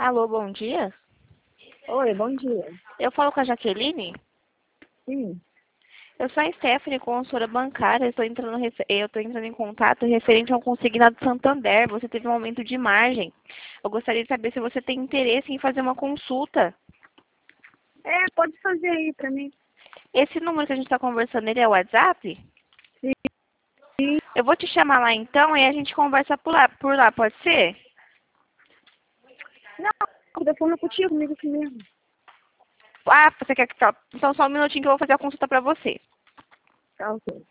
Alô, bom dia. Oi, bom dia. Eu falo com a Jaqueline. Sim. Eu sou a Stephanie, consultora bancária. Eu estou entrando em contato referente ao consignado Santander. Você teve um aumento de margem. Eu gostaria de saber se você tem interesse em fazer uma consulta. Pode fazer aí pra mim. Esse número que a gente está conversando, ele é o WhatsApp? Sim. Eu vou te chamar lá então e a gente conversa por lá, pode ser? Não, o telefone é contigo, comigo aqui mesmo. Ah, você quer que tá? Então só um minutinho que eu vou fazer a consulta para você. Tá, ok.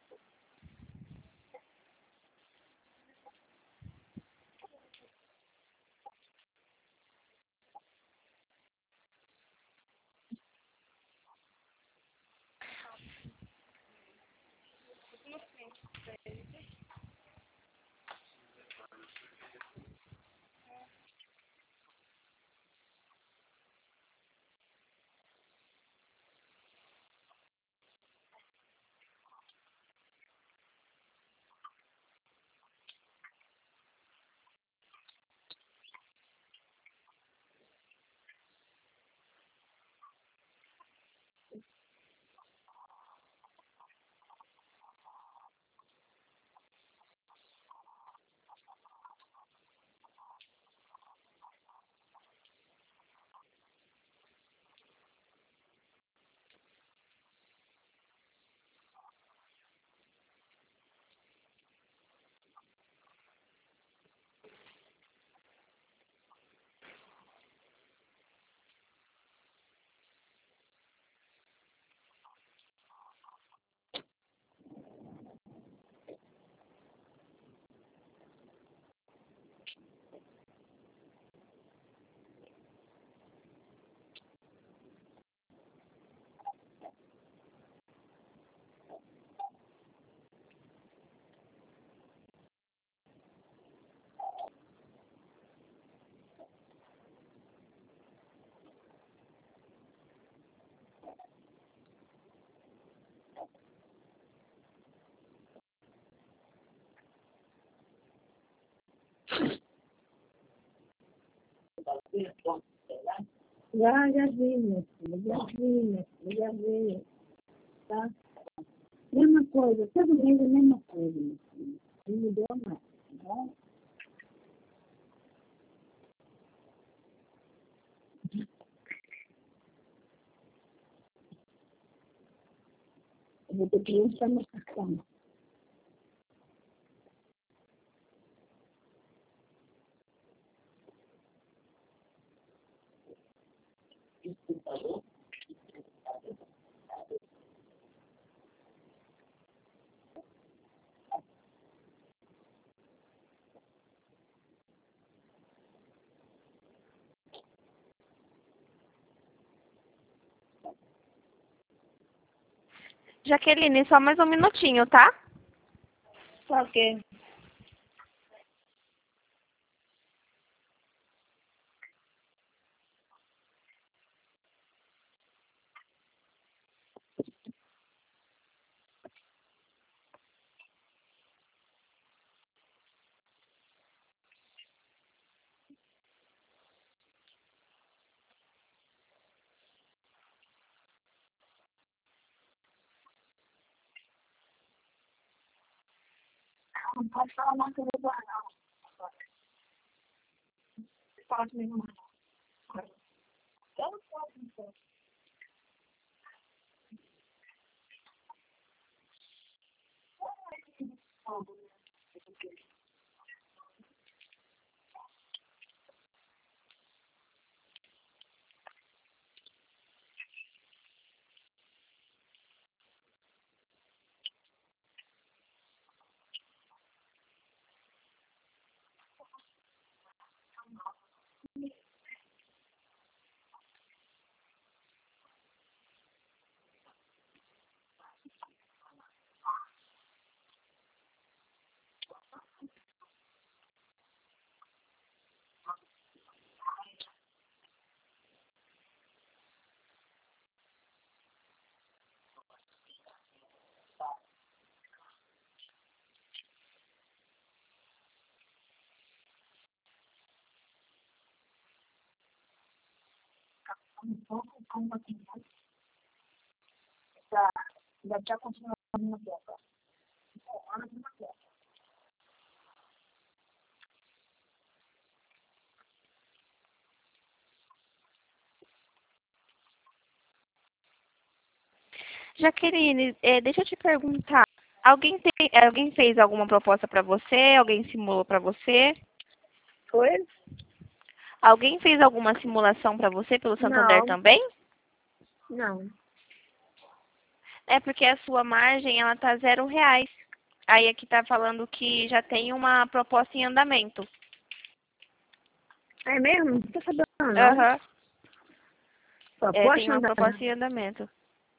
Já vi, minha filha. Já vi. Tá? Mesma coisa, todo mês é a mesma coisa, minha filha. Não mudou nada, tá bom? Eu vou ter que lançar meu cartão. Jaqueline, só mais um minutinho, tá? Tá ok. Não pode falar mais que eu vou guardar, não. Fala comigo mais. Eu não posso, não posso. um pouco com uma opinião da já continuar uma guerra. Uma guerra. Jaqueline, deixa eu te perguntar. Alguém fez alguma proposta para você? Alguém simulou para você? Foi? Alguém fez alguma simulação para você pelo Santander Não, também? não. É porque a sua margem ela tá R$ 0. Aí aqui tá falando que já tem uma proposta em andamento. É mesmo? Não tô sabendo, não. Aham. Tem Proposta uma andar. proposta em andamento.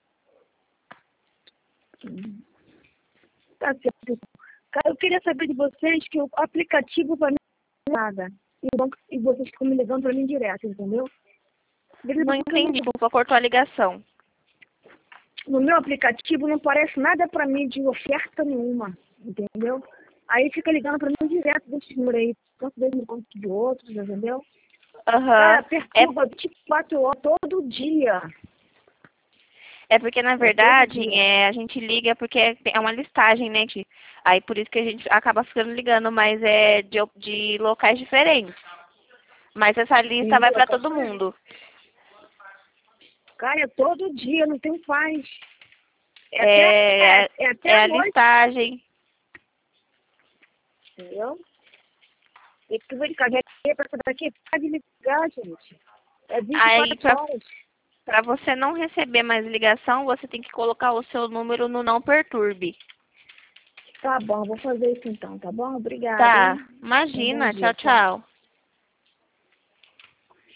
Tá certo. Cara, eu queria saber de vocês que o aplicativo para mim não é nada. E vocês ficam me ligando para mim direto, entendeu? Não entendi, desculpa, cortou a ligação. No meu aplicativo não aparece nada para mim de oferta nenhuma, entendeu? Aí fica ligando para mim direto desses números aí, tanto dele quanto de outros, entendeu? Cara, Aham. perturba 24 horas todo dia. É porque, na verdade, a gente liga porque é uma listagem, né? Aí por isso que a gente acaba ficando ligando, mas é de locais diferentes. Mas essa lista vai para todo mundo. Cara, é todo dia, não tem paz. É Até a a noite, listagem. entendeu? E tu vem cá, para saber aqui, pode ligar, gente. É Aí, 24 horas. para você não receber mais ligação, você tem que colocar o seu número no não perturbe. Tá bom, vou fazer isso então, tá bom? Obrigada, Tá. hein? Um bom Imagina. dia, Tchau, tchau.